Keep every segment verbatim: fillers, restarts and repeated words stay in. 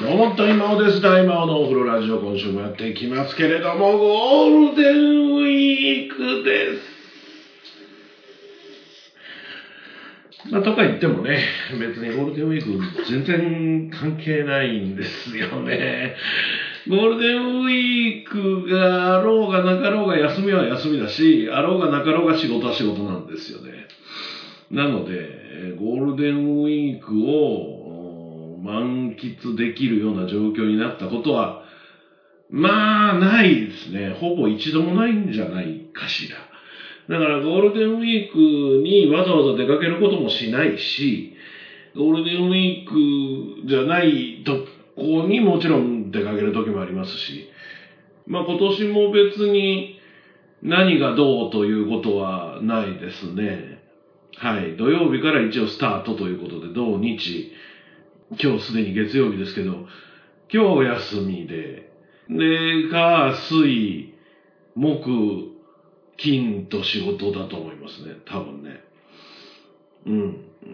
どうも、大魔王です。大魔王のお風呂ラジオ、今週もやっていきますけれども、ゴールデンウィークです。まあ、とか言ってもね、別にゴールデンウィーク全然関係ないんですよね。ゴールデンウィークがあろうがなかろうが休みは休みだし、あろうがなかろうが仕事は仕事なんですよね。なので、ゴールデンウィークを満喫できるような状況になったことは、まあ、ないですね。ほぼ一度もないんじゃないかしら。だからゴールデンウィークにわざわざ出かけることもしないし、ゴールデンウィークじゃないとこにもちろん出かける時もありますし、まあ今年も別に何がどうということはないですね。はい。土曜日から一応スタートということで、土日、今日すでに月曜日ですけど、今日お休みで、で、火、水、木、金と仕事だと思いますね。多分ね。うん。うん、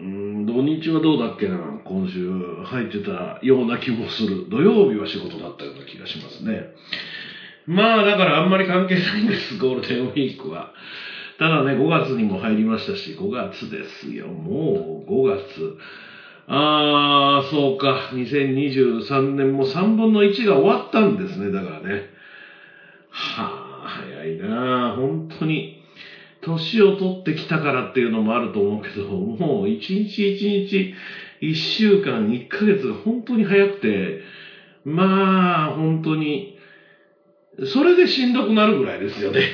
土日はどうだっけな。今週入ってたような気もする。土曜日は仕事だったような気がしますね。まあだからあんまり関係ないんです、ゴールデンウィークは。ただね、ごがつにも入りましたし、ごがつですよ。もうごがつ。あー、そうか。にせんにじゅうさんねんもさんぶんのいちが終わったんですね。だからね。はぁ、早いなぁ。本当に。年を取ってきたからっていうのもあると思うけど、もう一日一日、一週間、一ヶ月が本当に早くて、まあ、本当に、それでしんどくなるぐらいですよね。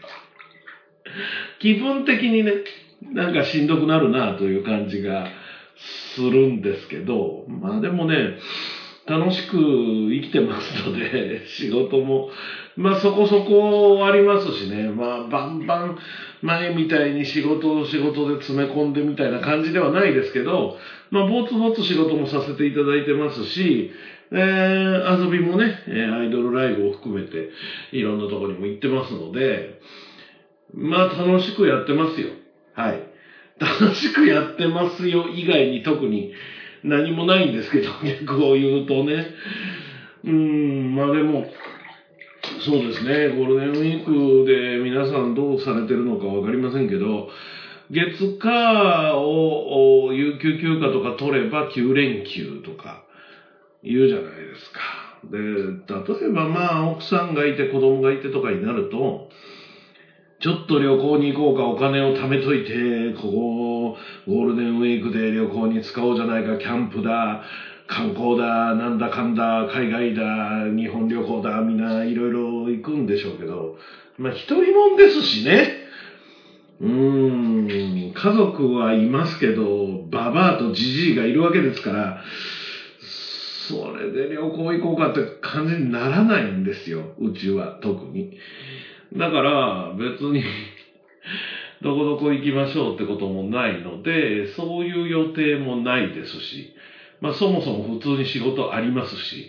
気分的にね、なんかしんどくなるなという感じがするんですけど、まあでもね、楽しく生きてますので、仕事も、まあそこそこありますしね、まあバンバン前みたいに仕事を仕事で詰め込んでみたいな感じではないですけど、まあぼつぼつ仕事もさせていただいてますし、えー、遊びもね、アイドルライブを含めていろんなところにも行ってますので、まあ楽しくやってますよ。はい。楽しくやってますよ以外に特に何もないんですけど、逆を言うとね。うーん、まあでも、そうですね、ゴールデンウィークで皆さんどうされてるのかわかりませんけど、月火を有給休暇とか取ればきゅうれんきゅうとか言うじゃないですか。で、例えばまあ奥さんがいて子供がいてとかになると、ちょっと旅行に行こうか、お金を貯めといて、ここ、ゴールデンウィークで旅行に使おうじゃないか、キャンプだ、観光だ、なんだかんだ、海外だ、日本旅行だ、みんないろいろ行くんでしょうけど、まあ一人もんですしね。うーん、家族はいますけど、ババアとジジイがいるわけですから、それで旅行行こうかって感じにならないんですよ、うちは特に。だから別にどこどこ行きましょうってこともないので、そういう予定もないですし、まあそもそも普通に仕事ありますし、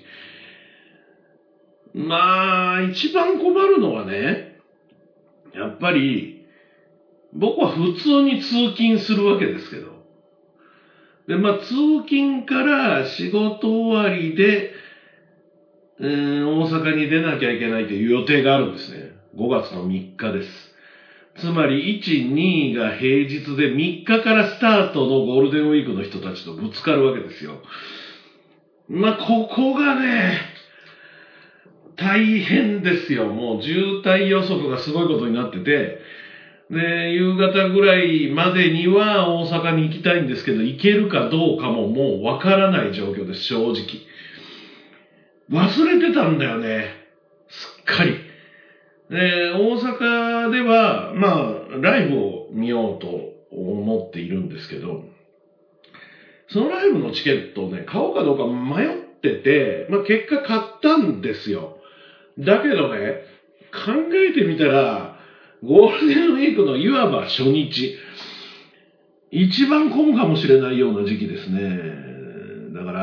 まあ一番困るのはね、やっぱり僕は普通に通勤するわけですけど、でまあ通勤から仕事終わりで、えー、大阪に出なきゃいけないという予定があるんですね。ごがつのみっかです。つまりいち、にが平日でみっかからスタートのゴールデンウィークの人たちとぶつかるわけですよ。まあ、ここがね、大変ですよ。もう渋滞予測がすごいことになってて、で、夕方ぐらいまでには大阪に行きたいんですけど、行けるかどうかももうわからない状況です、正直。忘れてたんだよね。すっかり。で、大阪では、まあ、ライブを見ようと思っているんですけど、そのライブのチケットをね、買おうかどうか迷ってて、まあ結果買ったんですよ。だけどね、考えてみたら、ゴールデンウィークのいわば初日、一番混むかもしれないような時期ですね。だから、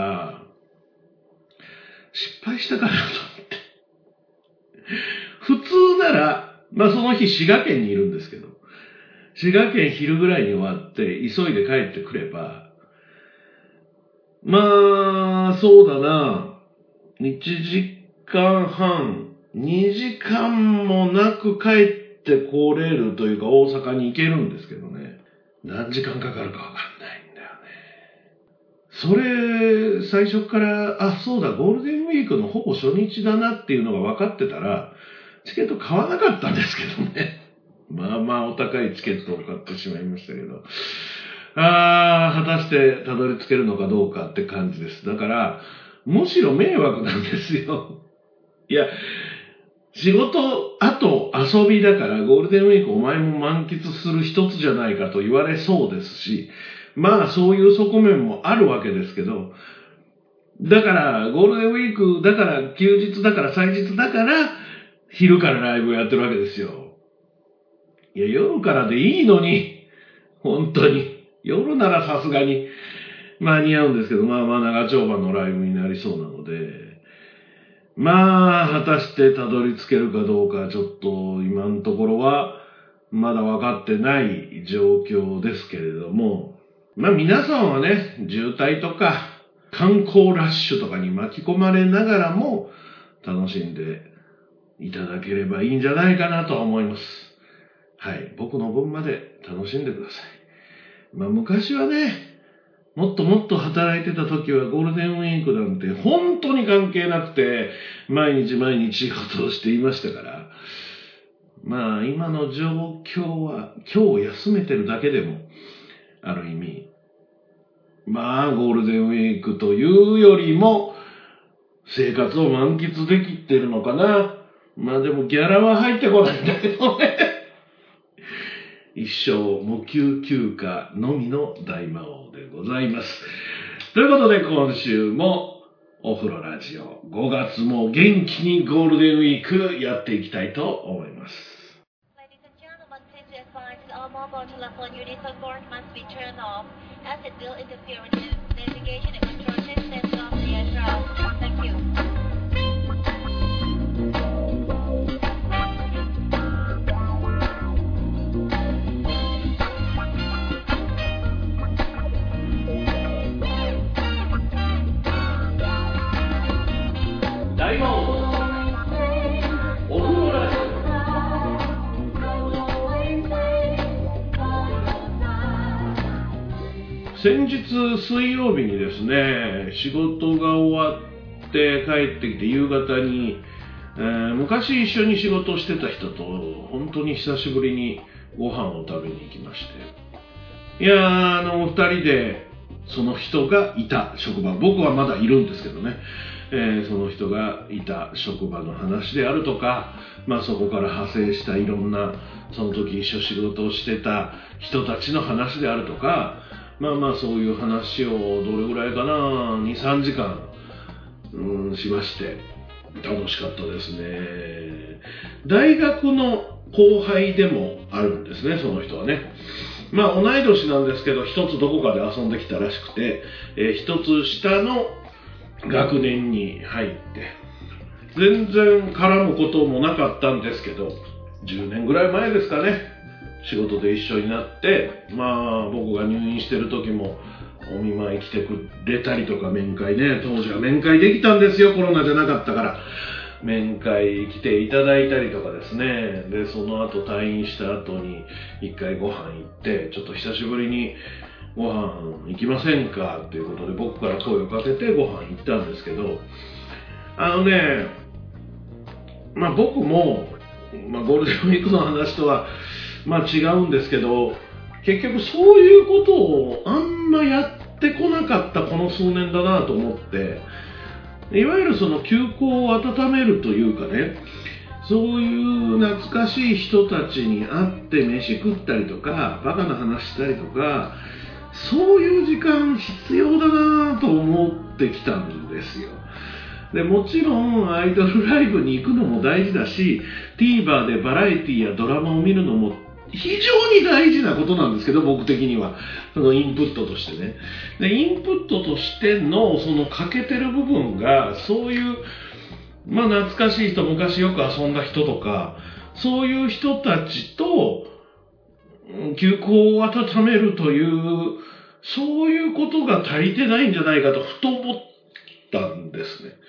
失敗したかなと思って。普通なら、まあその日滋賀県にいるんですけど、滋賀県昼ぐらいに終わって急いで帰ってくれば、まあ、そうだな。 いちじかんはん、にじかんもなく帰ってこれるというか大阪に行けるんですけどね。何時間かかるかわかんないんだよね。それ、最初から、あ、そうだ、ゴールデンウィークのほぼ初日だなっていうのが分かってたら、チケット買わなかったんですけどね。まあまあお高いチケットを買ってしまいましたけど。あー、果たしてたどり着けるのかどうかって感じです。だから、むしろ迷惑なんですよ。いや、仕事、あと遊びだからゴールデンウィークお前も満喫する一つじゃないかと言われそうですし、まあそういう側面もあるわけですけど、だからゴールデンウィークだから休日だから祭日だから昼からライブをやってるわけですよ。いや、夜からでいいのに、本当に。夜ならさすがに間に合うんですけど、まあまあ長丁場のライブになりそうなので、まあ、果たしてたどり着けるかどうか、ちょっと今のところはまだ分かってない状況ですけれども、まあ皆さんはね、渋滞とか観光ラッシュとかに巻き込まれながらも楽しんでいただければいいんじゃないかなと思います。はい、僕の分まで楽しんでください。まあ昔はね、もっともっと働いてた時はゴールデンウィークなんて本当に関係なくて毎日毎日仕事をしていましたから、まあ今の状況は今日休めてるだけでもある意味、まあゴールデンウィークというよりも生活を満喫できてるのかな。まあでもギャラは入ってこないんだけどね。一生無給休暇のみの大魔王でございます。ということで今週もお風呂ラジオごがつも元気にゴールデンウィークやっていきたいと思います。 Ladies and gentlemen, please be advised all mobile telephone unit support must be turned off as it will interfere with the navigation and control systems of the aircraft. Thank you. 大魔王お風呂ラジオ。先日水曜日にですね、仕事が終わって帰ってきて夕方に、えー、昔一緒に仕事をしてた人と本当に久しぶりにご飯を食べに行きまして、いやー、あの二人でその人がいた職場、僕はまだいるんですけどね、えー、その人がいた職場の話であるとか、まあそこから派生したいろんなその時一緒仕事をしてた人たちの話であるとか、まあまあそういう話をどれぐらいかな、に、さんじかん、うん、しまして楽しかったですね。大学の後輩でもあるんですね、その人はね。まあ同い年なんですけど、一つどこかで遊んできたらしくて、えー、一つ下の学年に入って全然絡むこともなかったんですけど、じゅうねんぐらい前ですかね、仕事で一緒になって、まあ僕が入院してる時もお見舞い来てくれたりとか、面会ね、当時は面会できたんですよ、コロナじゃなかったから面会来ていただいたりとかですね。でその後退院した後に一回ご飯行って、ちょっと久しぶりにご飯行きませんかっていうことで僕から声をかけてご飯行ったんですけど、あのね、まあ僕も、まあ、ゴールデンウィークの話とはまあ違うんですけど、結局そういうことをあんまやってこなかったこの数年だなと思って、いわゆるその休校を温めるというかね、そういう懐かしい人たちに会って飯食ったりとかバカな話したりとか、そういう時間必要だなと思ってきたんですよ。でもちろんアイドルライブに行くのも大事だし、 TVer でバラエティやドラマを見るのも非常に大事なことなんですけど、僕的にはそのインプットとしてね。でインプットとしてのその欠けてる部分が、そういうまあ懐かしい人、昔よく遊んだ人とか、そういう人たちと休校を温めるという、そういうことが足りてないんじゃないかとふと思ったんですね。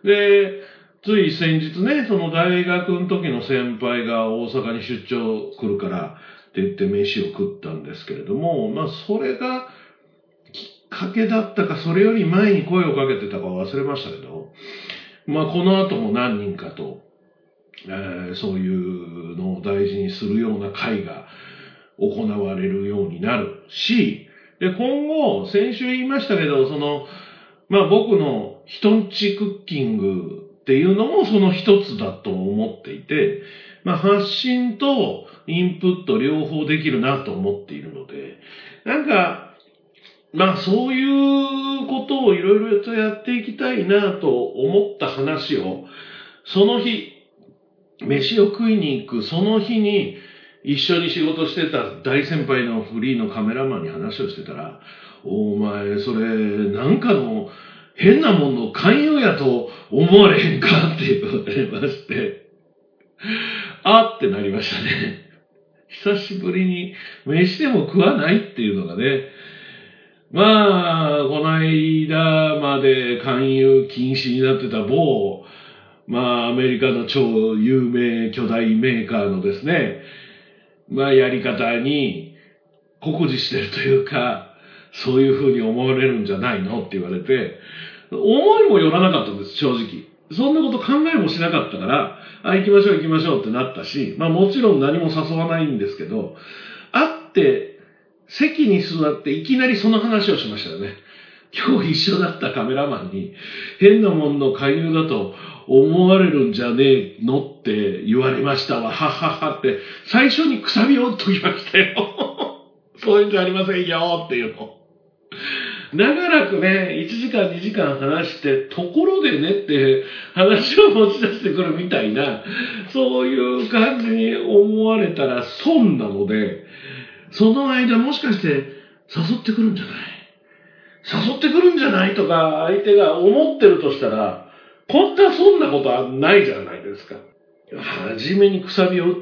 で、つい先日ね、その大学の時の先輩が大阪に出張来るからって言って飯を食ったんですけれども、まあそれがきっかけだったか、それより前に声をかけてたか忘れましたけど、まあこの後も何人かと、えー、そういうのを大事にするような会が行われるようになるし、で、今後、先週言いましたけど、その、まあ僕の人んちクッキングっていうのもその一つだと思っていて、まあ発信とインプット両方できるなと思っているので、なんか、まあそういうことをいろいろとやっていきたいなと思った話を、その日、飯を食いに行くその日に一緒に仕事してた大先輩のフリーのカメラマンに話をしてたら、お前それなんかの変なもんの勧誘やと思われへんかって言われまして、あってなりましたね。久しぶりに飯でも食わないっていうのがね、まあ、この間まで勧誘禁止になってた某、まあ、アメリカの超有名巨大メーカーのですね、まあ、やり方に酷似してるというか、そういうふうに思われるんじゃないのって言われて、思いもよらなかったんです、正直。そんなこと考えもしなかったから、あ、行きましょう行きましょうってなったし、まあもちろん何も誘わないんですけど、会って、席に座っていきなりその話をしましたよね。今日一緒だったカメラマンに、変なもんの勧誘だと思われるんじゃねえのって言われましたわ、はっはっはって、最初にくさびを打っときましたよ。そういうんじゃありませんよっていうの。長らくね、いちじかんにじかん話して、ところでねって話を持ち出してくるみたいな、そういう感じに思われたら損なので、その間もしかして誘ってくるんじゃない誘ってくるんじゃないとか相手が思ってるとしたら、こんなそんなことはないじゃないですか。はじめにくさびを打って、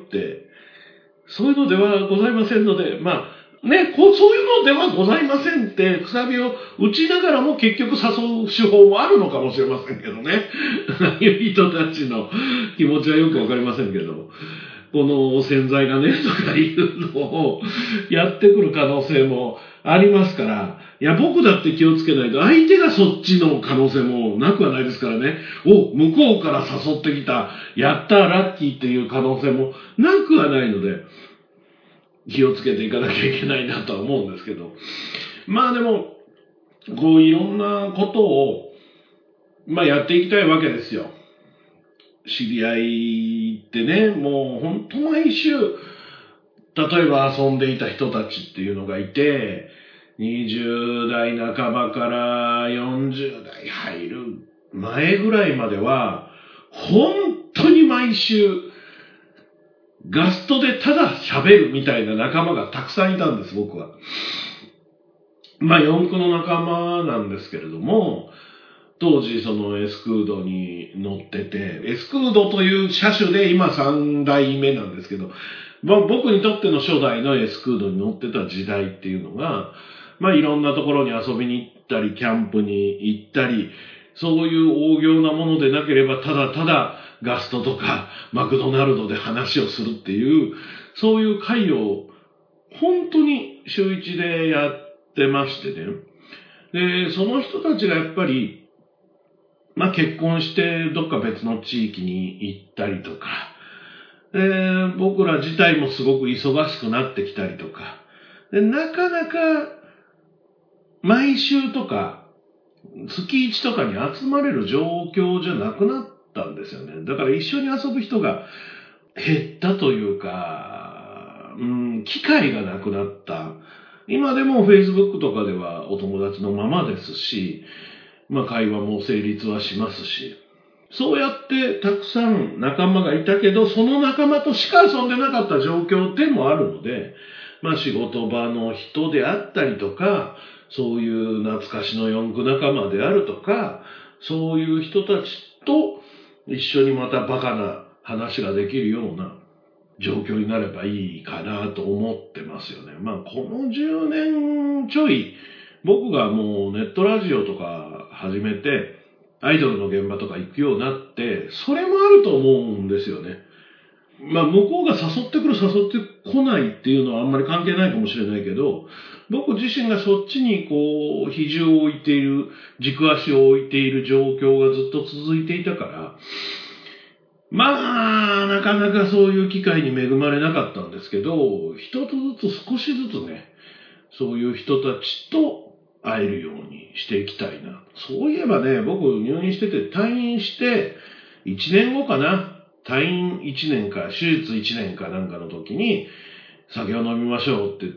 そういうのではございませんので、まあ、ね、こうそういうのではございませんって、くさびを打ちながらも結局誘う手法もあるのかもしれませんけどね。ああいう人たちの気持ちはよくわかりませんけど、この洗剤がね、とかいうのをやってくる可能性もありますから、いや、僕だって気をつけないと、相手がそっちの可能性もなくはないですからね。お、向こうから誘ってきた、やったーラッキーっていう可能性もなくはないので、気をつけていかなきゃいけないなとは思うんですけど。まあでも、こういろんなことを、まあやっていきたいわけですよ。知り合いってね、もう本当毎週、例えば遊んでいた人たちっていうのがいて、にじゅう代半ばからよんじゅう代入る前ぐらいまでは、本当に毎週、ガストでただ喋るみたいな仲間がたくさんいたんです、僕は。まあ、四駆の仲間なんですけれども、当時そのエスクードに乗ってて、エスクードという車種で今さん代目なんですけど、まあ、僕にとっての初代のエスクードに乗ってた時代っていうのが、まあいろんなところに遊びに行ったり、キャンプに行ったり、そういう大行なものでなければ、ただただガストとかマクドナルドで話をするっていう、そういう会を本当に週一でやってましてね。で、その人たちがやっぱり、まあ結婚してどっか別の地域に行ったりとか、で僕ら自体もすごく忙しくなってきたりとか、でなかなか毎週とか月一とかに集まれる状況じゃなくなったんですよね。だから一緒に遊ぶ人が減ったというか、うん、機会がなくなった。今でも Facebook とかではお友達のままですし、まあ会話も成立はしますし、そうやってたくさん仲間がいたけど、その仲間としか遊んでなかった状況でもあるので、まあ仕事場の人であったりとか、そういう懐かしの四駆仲間であるとか、そういう人たちと一緒にまたバカな話ができるような状況になればいいかなと思ってますよね。まあこのじゅうねんちょい、僕がもうネットラジオとか始めて、 アイドルの現場とか行くようになって、それもあると思うんですよね。まあ、向こうが誘ってくる誘ってこないっていうのはあんまり関係ないかもしれないけど、僕自身がそっちにこう、比重を置いている、軸足を置いている状況がずっと続いていたから、まあ、なかなかそういう機会に恵まれなかったんですけど、一つずつ少しずつね、そういう人たちと会えるようにしていきたいな。そういえばね、僕入院してて退院していちねんごかな。退院いちねんか、手術いちねんかなんかの時に、酒を飲みましょうって言って、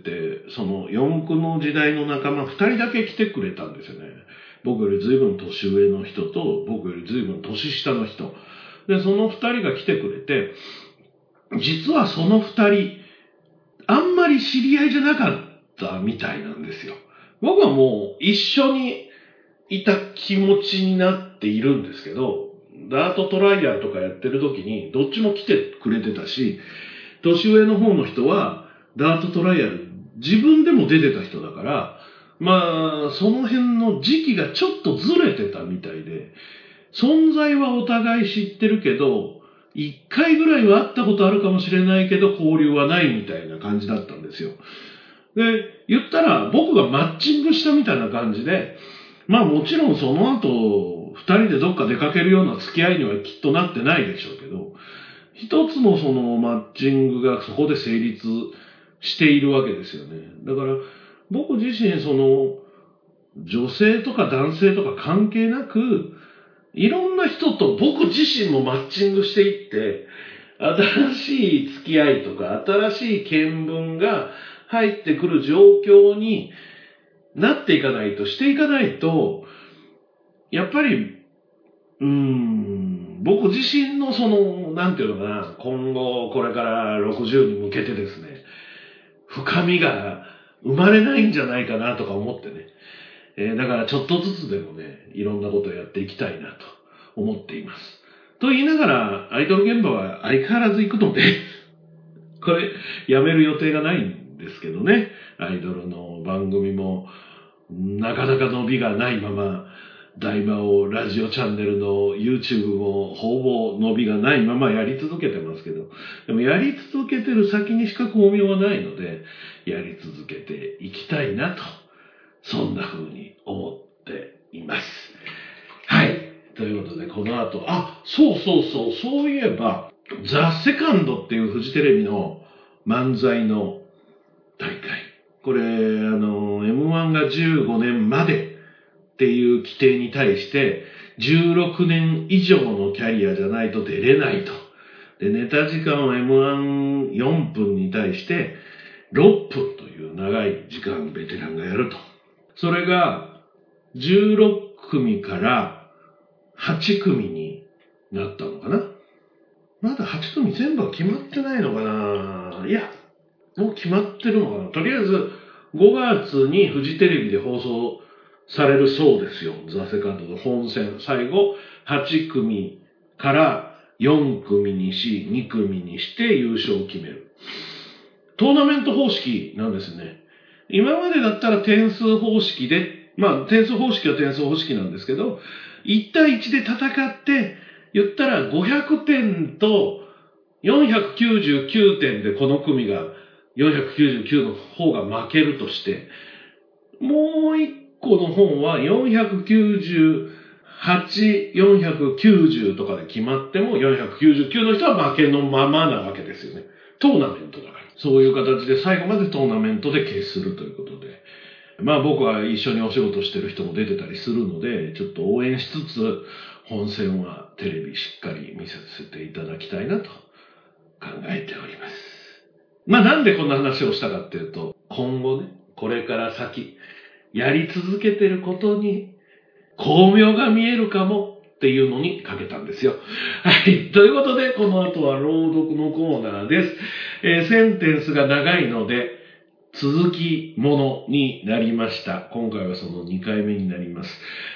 その四駆の時代の仲間ふたりだけ来てくれたんですよね。僕より随分年上の人と、僕より随分年下の人。で、そのふたりが来てくれて、実はそのふたり、あんまり知り合いじゃなかったみたいなんですよ。僕はもう一緒にいた気持ちになっているんですけど、ダートトライアルとかやってる時にどっちも来てくれてたし、年上の方の人はダートトライアル自分でも出てた人だから、まあその辺の時期がちょっとずれてたみたいで、存在はお互い知ってるけど、一回ぐらいは会ったことあるかもしれないけど交流はないみたいな感じだったんですよ。で、言ったら僕がマッチングしたみたいな感じで、まあもちろんその後二人でどっか出かけるような付き合いにはきっとなってないでしょうけど、一つのそのマッチングがそこで成立しているわけですよね。だから僕自身その女性とか男性とか関係なく、いろんな人と僕自身もマッチングしていって、新しい付き合いとか新しい見聞が入ってくる状況になっていかないと、していかないと、やっぱり、うーん、僕自身のその、なんていうのかな、今後これからろくじゅうに向けてですね、深みが生まれないんじゃないかなとか思ってね。えー、だからちょっとずつでもね、いろんなことをやっていきたいなと思っています。と言いながら、アイドル現場は相変わらず行くので、これ、やめる予定がないんですけどね。アイドルの番組も、なかなか伸びがないまま、大魔王ラジオチャンネルの YouTube もほぼ伸びがないままやり続けてますけど、でもやり続けてる先にしか巧妙はないので、やり続けていきたいなと、そんな風に思っています。はい。ということで、この後、あ、そうそうそう、そういえば、ザ・セカンドっていうフジテレビの漫才の大会。これ、あの、エムワン がじゅうごねんまでっていう規定に対して、じゅうろくねん以上のキャリアじゃないと出れないと。で、ネタ時間は エムワンよん 分に対してろっぷんという長い時間ベテランがやると。それがじゅうろくくみからはちくみになったのかな。まだはちくみ全部は決まってないのかな。いや、もう決まってるのかな。とりあえずごがつにフジテレビで放送されるそうですよ。ザ・セカンドの本戦。最後はちくみからよんくみにし、にくみにして優勝を決める。トーナメント方式なんですね。今までだったら点数方式で、まあ点数方式は点数方式なんですけど、いち対いちで戦って、言ったらごひゃくてんとよんひゃくきゅうじゅうきゅうてんでこの組がよんひゃくきゅうじゅうきゅうの方が負けるとして、もう一個の方はよんひゃくきゅうじゅうはち、よんひゃくきゅうじゅうとかで決まってもよんひゃくきゅうじゅうきゅうの人は負けのままなわけですよね。トーナメントだから。そういう形で最後までトーナメントで決するということで。まあ僕は一緒にお仕事してる人も出てたりするので、ちょっと応援しつつ、本戦はテレビしっかり見させていただきたいなと考えております。まあなんでこんな話をしたかっていうと、今後ね、これから先、やり続けてることに巧妙が見えるかもっていうのにかけたんですよ。はい。ということで、この後は朗読のコーナーです。えー、センテンスが長いので、続きものになりました。今回はそのにかいめになります。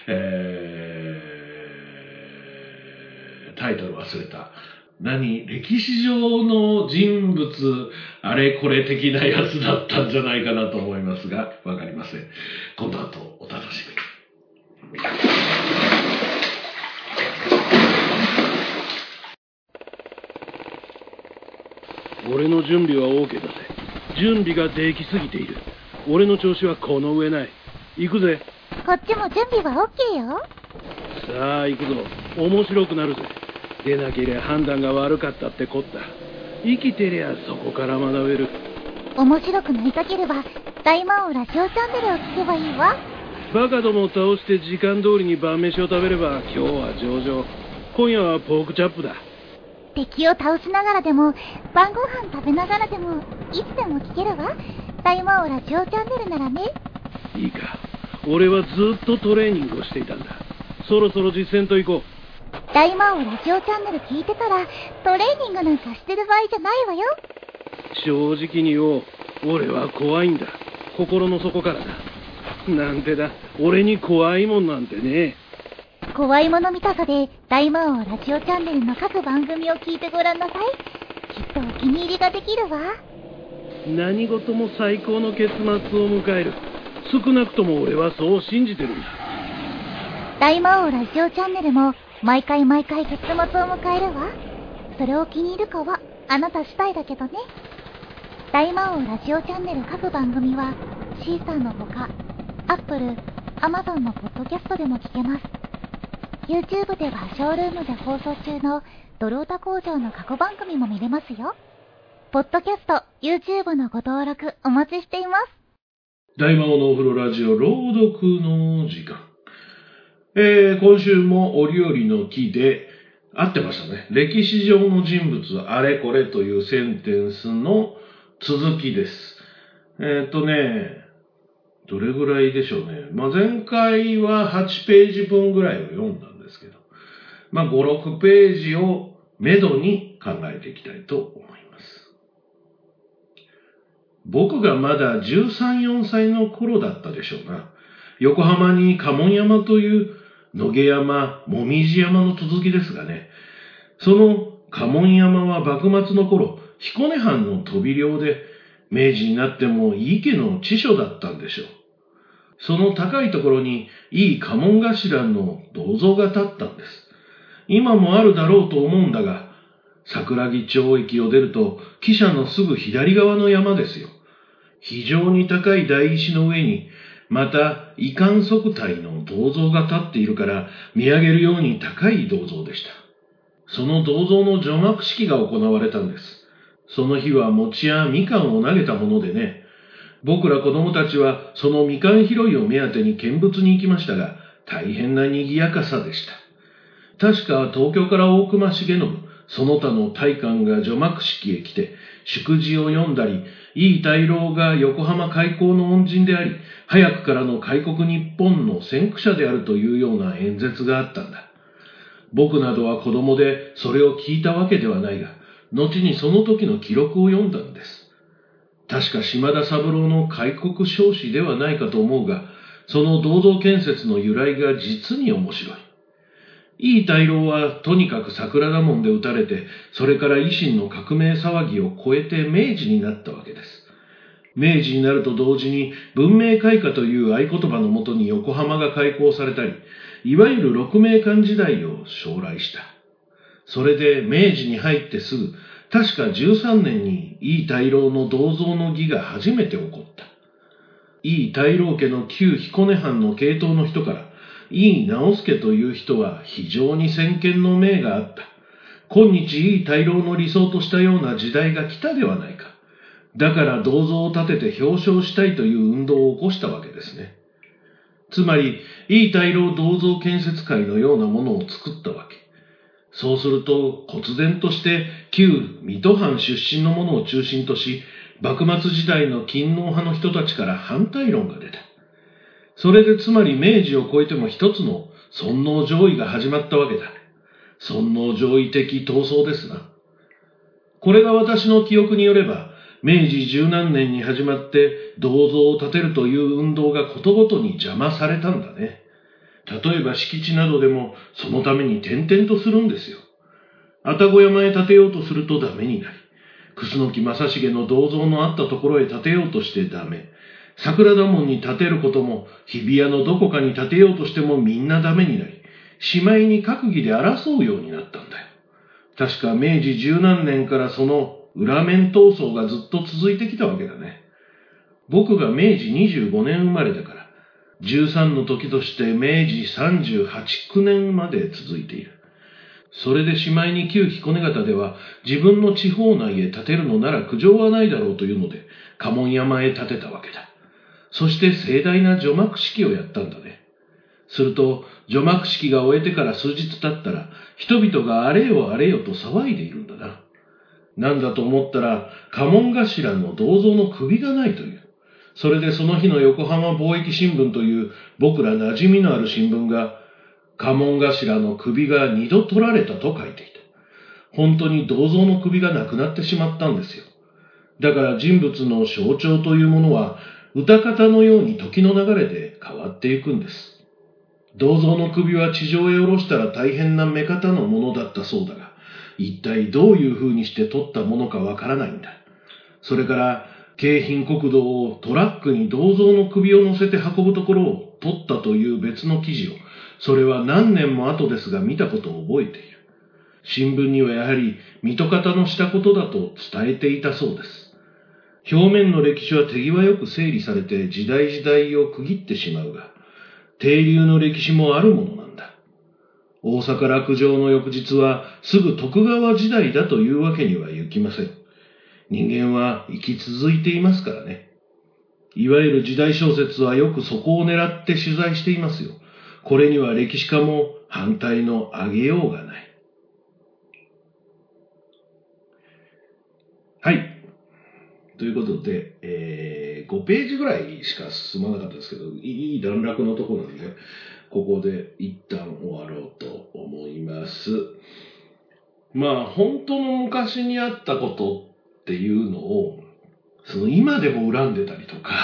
えー、タイトル忘れた。何歴史上の人物、あれこれ的なやつだったんじゃないかなと思いますが、わかりません。この後お楽しみに。 俺の準備は OK だぜ。準備ができすぎている。俺の調子はこの上ない。行くぜ。 こっちも準備は OK よ。 さあ行くぞ。面白くなるぜ。出なけりゃ判断が悪かったってこった。生きてりゃそこから学べる。 面白くなりたければ大魔王ラジオチャンネルを聞けばいいわ。 バカどもを倒して時間通りに晩飯を食べれば今日は上々。今夜はポークチャップだ。 敵を倒しながらでも晩ご飯食べながらでもいつでも聞けるわ。大魔王ラジオチャンネルならね。 いいか、俺はずっとトレーニングをしていたんだ。そろそろ実践と行こう。 大魔王ラジオチャンネル聞いてたらトレーニングなんかしてる場合じゃないわよ。 正直に言おう。俺は怖いんだ。心の底からだ。なんてだ、俺に怖いもんなんてね。 怖いもの見たさで大魔王ラジオチャンネルの各番組を聞いてごらんなさい。きっとお気に入りができるわ。 何事も最高の結末を迎える。少なくとも俺はそう信じてるんだ。 大魔王ラジオチャンネルも毎回毎回結末を迎えるわ。それを気に入るかはあなた次第だけどね。大魔王ラジオチャンネル各番組はシーサーのほか Apple、Amazon のポッドキャストでも聞けます。 YouTube ではショールームで放送中のドルオタ工場の過去番組も見れますよ。ポッドキャスト、YouTube のご登録お待ちしています。 大魔王のお風呂ラジオ朗読の時間。えー、今週も折々の木で合ってましたね。歴史上の人物あれこれというセンテンスの続きです。えっとね、どれぐらいでしょうね。まあ、前回ははちページ分ぐらいを読んだんですけど、まあ、ご、ろくページをめどに考えていきたいと思います。僕がまだじゅうさん、よんさいの頃だったでしょうな。横浜に家紋山という野毛山、もみじ山の続きですがね、その家紋山は幕末の頃、彦根藩の飛び領で、明治になっても井伊家の地所だったんでしょう。その高いところに井伊家紋頭の銅像が立ったんです。今もあるだろうと思うんだが、桜木町駅を出ると、汽車のすぐ左側の山ですよ。非常に高い台石の上に、また、異観測体の銅像が立っているから、見上げるように高い銅像でした。その銅像の除幕式が行われたんです。その日は餅やみかんを投げたものでね、僕ら子供たちはそのみかん拾いを目当てに見物に行きましたが、大変な賑やかさでした。確か東京から大隈重信、その他の大官が除幕式へ来て、祝辞を読んだり、井伊大老が横浜開港の恩人であり、早くからの開国日本の先駆者であるというような演説があったんだ。僕などは子供でそれを聞いたわけではないが、後にその時の記録を読んだんです。確か島田三郎の開国彰子ではないかと思うが、その銅像建設の由来が実に面白い。井伊大老はとにかく桜田門で撃たれて、それから維新の革命騒ぎを超えて明治になったわけです。明治になると同時に文明開化という合言葉のもとに横浜が開港されたり、いわゆる鹿鳴館時代を将来した。それで明治に入ってすぐ、確かじゅうさんねんに井伊大老の銅像の儀が初めて起こった。井伊大老家の旧彦根藩の系統の人から、井伊直弼という人は非常に先見の明があった。今日井伊大老の理想としたような時代が来たではないか。だから銅像を建てて表彰したいという運動を起こしたわけですね。つまり、井伊大老銅像建設会のようなものを作ったわけ。そうすると、忽然として旧水戸藩出身の者を中心とし、幕末時代の勤王派の人たちから反対論が出た。それでつまり明治を超えても一つの尊王攘夷が始まったわけだ。尊王攘夷的闘争ですな。これが私の記憶によれば、明治十何年に始まって銅像を建てるという運動がことごとに邪魔されたんだね。例えば敷地などでもそのために転々とするんですよ。愛宕山へ建てようとするとダメになり、楠木正成の銅像のあったところへ建てようとしてダメ。桜田門に建てることも日比谷のどこかに建てようとしてもみんなダメになり、しまいに閣議で争うようになったんだよ。確か明治十何年からその裏面闘争がずっと続いてきたわけだね。僕がめいじにじゅうごねん生まれだから、じゅうさんの時としてめいじさんじゅうはち、きゅうねんまで続いている。それでしまいに旧彦根方では、自分の地方内へ建てるのなら苦情はないだろうというので、家紋山へ建てたわけだ。そして盛大な除幕式をやったんだね。すると、除幕式が終えてから数日経ったら、人々があれよあれよと騒いでいるんだな。なんだと思ったら、家紋頭の銅像の首がないという。それでその日の横浜貿易新聞という僕ら馴染みのある新聞が、家紋頭の首が二度取られたと書いていた。本当に銅像の首がなくなってしまったんですよ。だから人物の象徴というものは、歌方のように時の流れで変わっていくんです。銅像の首は地上へ下ろしたら大変な目方のものだったそうだが、一体どういう風にして取ったものかわからないんだ。それから、京浜国道をトラックに銅像の首を乗せて運ぶところを取ったという別の記事を、それは何年も後ですが見たことを覚えている。新聞にはやはり水戸方のしたことだと伝えていたそうです。表面の歴史は手際よく整理されて時代時代を区切ってしまうが、定流の歴史もあるものなんだ。大阪落城の翌日はすぐ徳川時代だというわけにはいきません。人間は生き続いていますからね。いわゆる時代小説はよくそこを狙って取材していますよ。これには歴史家も反対のあげようがない。はい。ということで、えー、ごページぐらいしか進まなかったですけど、いい段落のところなんで、ここで一旦終わろうと思います。まあ、本当の昔にあったことっていうのを、その今でも恨んでたりとか、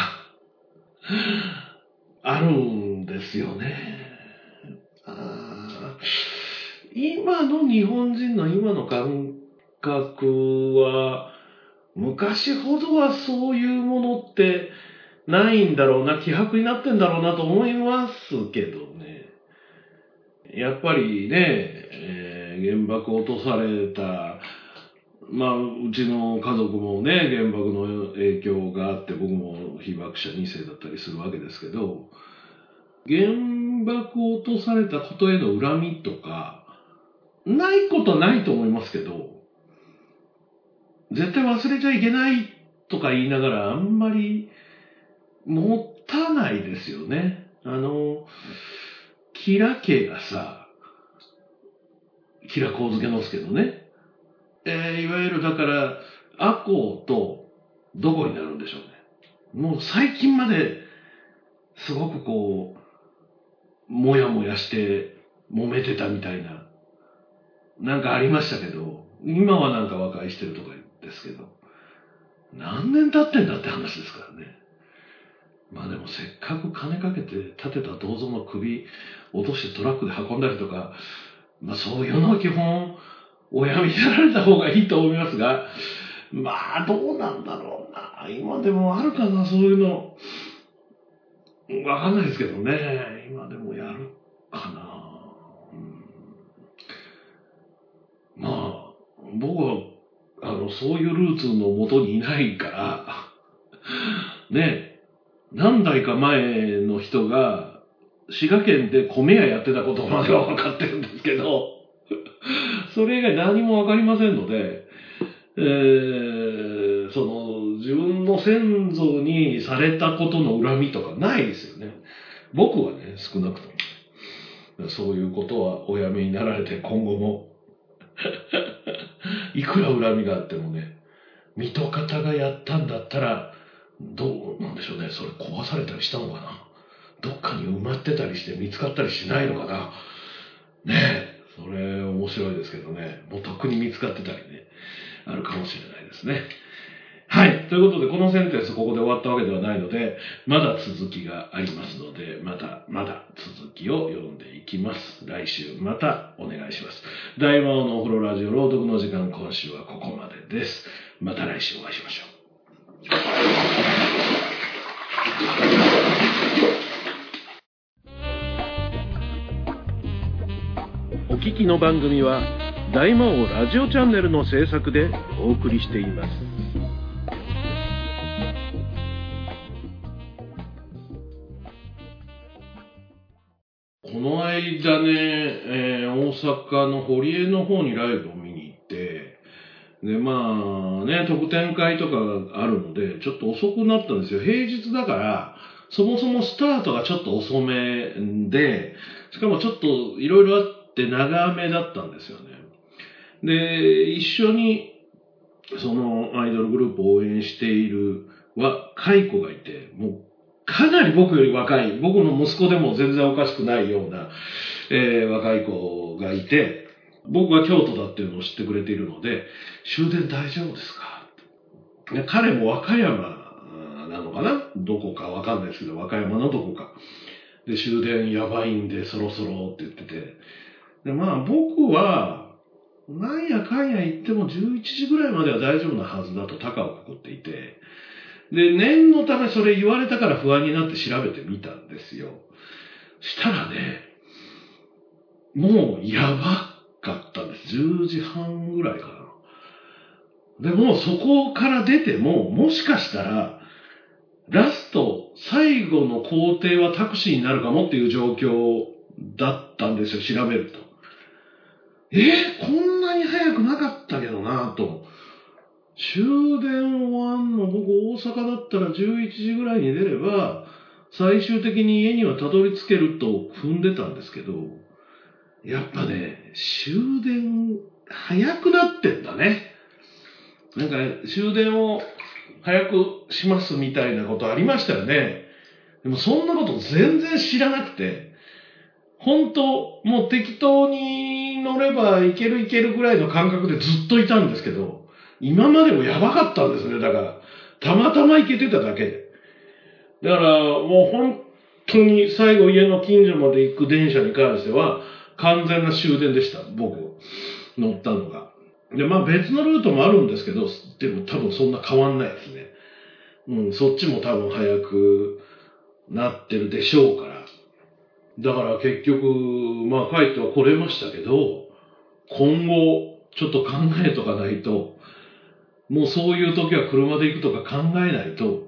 あるんですよね。あ今の日本人の今の感覚は、昔ほどはそういうものってないんだろうな、希薄になってんだろうなと思いますけどね。やっぱりね、えー、原爆落とされた、まあ、うちの家族もね、原爆の影響があって、僕も被爆者にせいだったりするわけですけど、原爆を落とされたことへの恨みとか、ないことないと思いますけど、絶対忘れちゃいけないとか言いながら、あんまり持たないですよね。あの、吉良家がさ、吉良上野介のね、えー、いわゆるだから、赤穂とどこになるんでしょうね。もう最近まですごくこう、もやもやして揉めてたみたいな、なんかありましたけど、今はなんか和解してるとかですけど、何年経ってんだって話ですからね。まあでもせっかく金かけて建てた銅像の首落としてトラックで運んだりとか、まあそういうのは基本おやめになられた方がいいと思いますが、まあどうなんだろうな。今でもあるかな、そういうの。わかんないですけどね。今でもやるかな。うん、まあ僕はあのそういうルーツのもとにいないからね、何代か前の人が滋賀県で米屋やってたことまでは分かってるんですけど、それ以外何も分かりませんので、えー、その自分の先祖にされたことの恨みとかないですよね。僕はね、少なくともそういうことはおやめになられて、今後もいくら恨みがあってもね、水戸方がやったんだったらどうなんでしょうね。それ壊されたりしたのかな、どっかに埋まってたりして見つかったりしないのかなねえ、それ面白いですけどね、もうとっくに見つかってたりね、あるかもしれないですね。はい。ということで、このセンテンスここで終わったわけではないので、まだ続きがありますので、まだまだ続きを読んでいきます。来週またお願いします。大魔王のお風呂ラジオ朗読の時間、今週はここまでです。また来週お会いしましょう。お聞きの番組は大魔王ラジオチャンネルの制作でお送りしています。 この間ね、えー、大阪の堀江の方にライブを見に行って、で、まあね、特典会とかがあるので、ちょっと遅くなったんですよ。平日だから、そもそもスタートがちょっと遅めで、しかもちょっといろいろあって長めだったんですよね。で、一緒に、そのアイドルグループを応援している若い子がいて、もうかなり僕より若い、僕の息子でも全然おかしくないような、えー、若い子がいて、僕は京都だっていうのを知ってくれているので、終電大丈夫ですか？彼も和歌山なのかな？どこかわかんないですけど、和歌山のどこか。で、終電やばいんでそろそろって言ってて。で、まあ僕は、なんやかんや言ってもじゅういちじぐらいまでは大丈夫なはずだと高をくくっていて、で、念のためそれ言われたから不安になって調べてみたんですよ。したらね、もうやばかったんです。じゅうじはんぐらいかな。でもそこから出ても、もしかしたら、ラスト、最後の工程はタクシーになるかもっていう状況だったんですよ、調べると。えー、こんなに早くなかったけどなぁと。終電終わんの、僕大阪だったらじゅういちじぐらいに出れば、最終的に家にはたどり着けると踏んでたんですけど、やっぱね、終電早くなってんだね。なんか終電を早くしますみたいなことありましたよね。でもそんなこと全然知らなくて、本当もう適当に乗ればいけるいけるぐらいの感覚でずっといたんですけど、今までもやばかったんですね。だから、たまたま行けてただけで。だから、もう本当に最後家の近所まで行く電車に関しては、完全な終電でした。僕、乗ったのが。で、まあ別のルートもあるんですけど、でも多分そんな変わんないですね。うん、そっちも多分早くなってるでしょうから。だから結局、まあ帰っては来れましたけど、今後、ちょっと考えとかないと、もうそういう時は車で行くとか考えないと、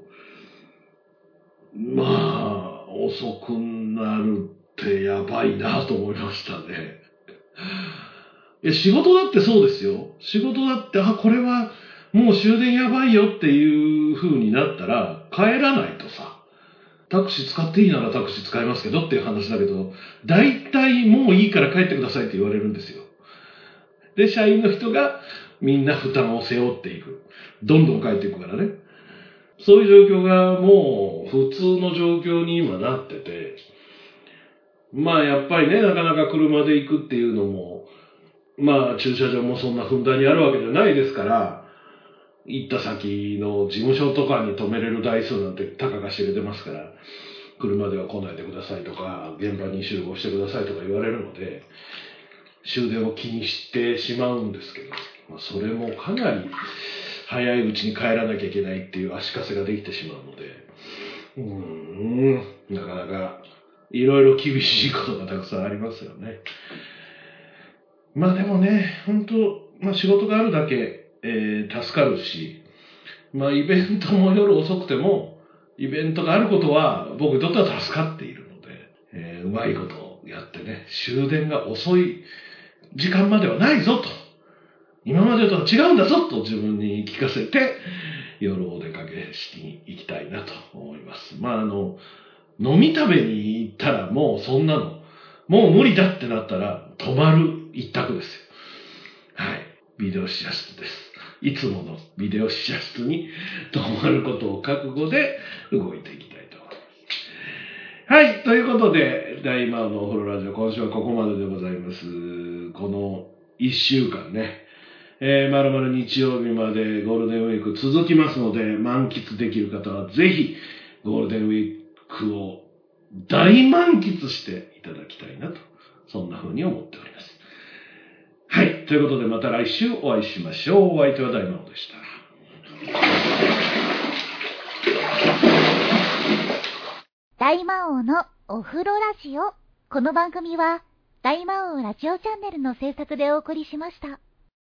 まあ、遅くなるってやばいなと思いましたね。いや、仕事だってそうですよ。仕事だって、あ、これはもう終電やばいよっていう風になったら、帰らないとさ、タクシー使っていいならタクシー使いますけどっていう話だけど、大体もういいから帰ってくださいって言われるんですよ。で、社員の人がみんな負担を背負っていく。どんどん帰っていくからね。そういう状況がもう普通の状況に今なってて、まあやっぱりね、なかなか車で行くっていうのも、まあ駐車場もそんなふんだんにあるわけじゃないですから、行った先の事務所とかに止めれる台数なんてたかが知れてますから、車では来ないでくださいとか、現場に集合してくださいとか言われるので、終電を気にしてしまうんですけど、まあ、それもかなり早いうちに帰らなきゃいけないっていう足かせができてしまうので、うーん、なかなかいろいろ厳しいことがたくさんありますよね。まあでもね、本当、まあ仕事があるだけ、えー、助かるし、まあイベントも夜遅くても、イベントがあることは僕にとっては助かっているので、えー、うまいことをやってね、終電が遅い時間まではないぞと、今までとは違うんだぞと自分に聞かせて、夜お出かけしに行きたいなと思います。まああの、飲み食べに行ったらもうそんなの、もう無理だってなったら泊まる一択ですよ。はい。ビデオ試写室です。いつものビデオ試写室に泊まることを覚悟で動いていきたいと思います。はい。ということで、大魔王のお風呂ラジオ、今週はここまででございます。この一週間ね、えー、まるまる日曜日までゴールデンウィーク続きますので、満喫できる方はぜひゴールデンウィークを大満喫していただきたいなと、そんな風に思っております。はい。ということでまた来週お会いしましょう。お相手は大魔王でした。 大魔王のお風呂ラジオ。この番組は大魔王ラジオチャンネルの制作でお送りしました。